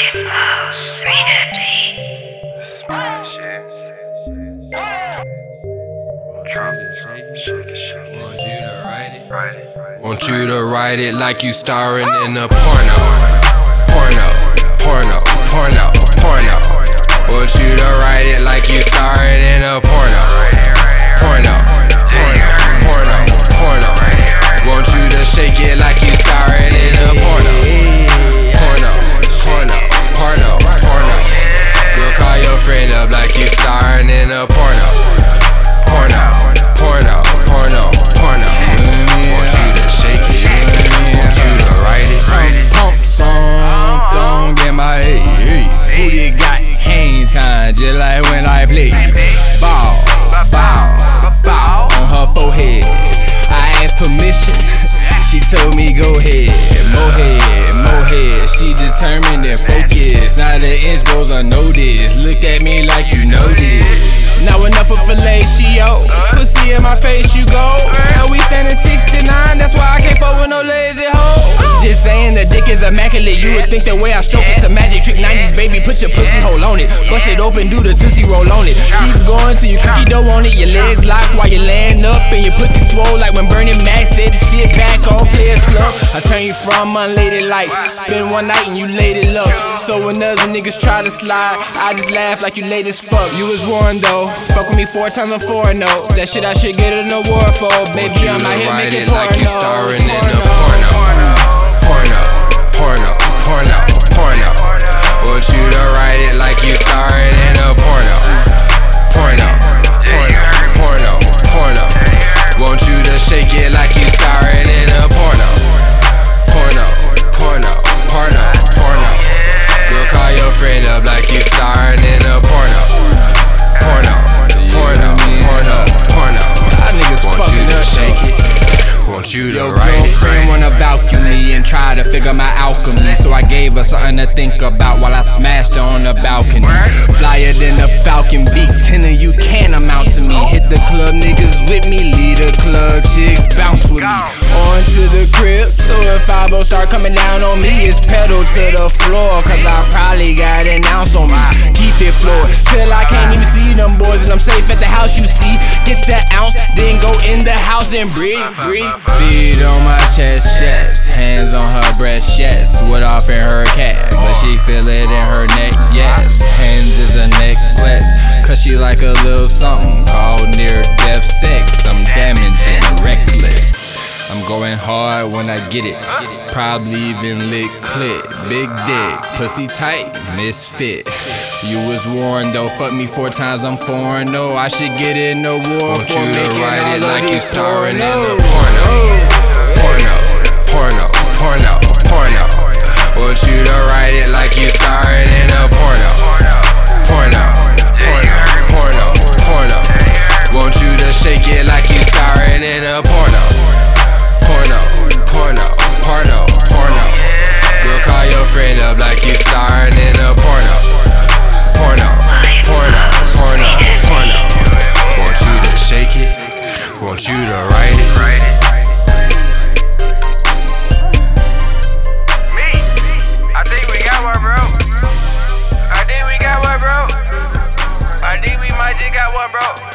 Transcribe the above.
Want you to write it like you starring in a porno. Porno, porno, porno, porno. Want you to write it like you starring in a porno. Porno, porno, porno, porno. Want you to shake it like you starring in a porno. Porno, porno, porno, porno. Girl, call your friend up like you starring in a porno. Porno, porno, porno, porno. Want you to shake it, want you to write it. Pump song, don't get my head. Booty got hang time, just like when I play. Bow, bow, bow on her forehead. I asked permission, she told me go ahead. Mohead, mohead, she determined and focused. Not an inch goes unnoticed. Look at me like you know this. Now enough of fellatio. Pussy in my face, you go. And we standing 69, that's why I can't fuck with no lazy hoe. Just saying the dick is immaculate. You would think the way I stroke it's a magic trick. 90s baby, put your pussy hole on it. Bust it open, do the tootsie roll on it. Keep going till you cookie dough on it. Your legs locked while you laying up, and your pussy swole like when Bernie Mac said the shit back on Players Club. I turn you from unladylike. Spend one night and you laid it up. So when other niggas try to slide, I just laugh like you late as fuck. You was warned though. Fuck with me 4 times on 4 no. That shit I should get an award for. Baby, I'm out here making porno. Like you starring in a porno. Porno, porno, porno, porno. Want you to write it like you starring in a porno. Porno, porno, porno, porno. Want you to shake it like you starring in a porno. Porno, porno, porno, porno. Girl, call your friend up like you starring in a porno. Porno, porno, porno, porno. Want you to shake it, want you to write it. Your girlfriend wanna vacuum me and try to figure my alchemy, so I gave her something to think about while I smashed her on the balcony. Flyer than a Falcon beat, 10 of you can't amount to me. Hit the club, niggas with me, lead the club, chicks bounce with me. On to the crib, so if 5-0 start coming down on me, it's pedal to the floor, cause I probably got an ounce on me. Keep it floored, till I can't even see them boys, and I'm safe at the house, you see. Get the ounce, then go in the house and breathe, breathe. Feet on my chest, yes. Hands on her breast, yes. Wood off in her cat, but she feel it in her neck, yes. Hands is a necklace, cause she like a little something called near-death sex. I'm damaging, reckless. I'm going hard when I get it. Probably even lick clit. Big dick, pussy tight, misfit. You was warned though, fuck me 4 times, I'm foreign. No, I should get an award. Want you to write it like you starring in a porno. Porno, porno, porno, porno. Want you to write it like you starring in a porno. Porno, porno, porno, porno. Want you to shake it like you starring in a porno. Porno, porno, porno, porno. Girl, call your friend up like you starring in a porno. Porno, porno, porno, porno. Want you to shake it, want you to write it. Me, I think we got one, bro. I think we might just got one, bro.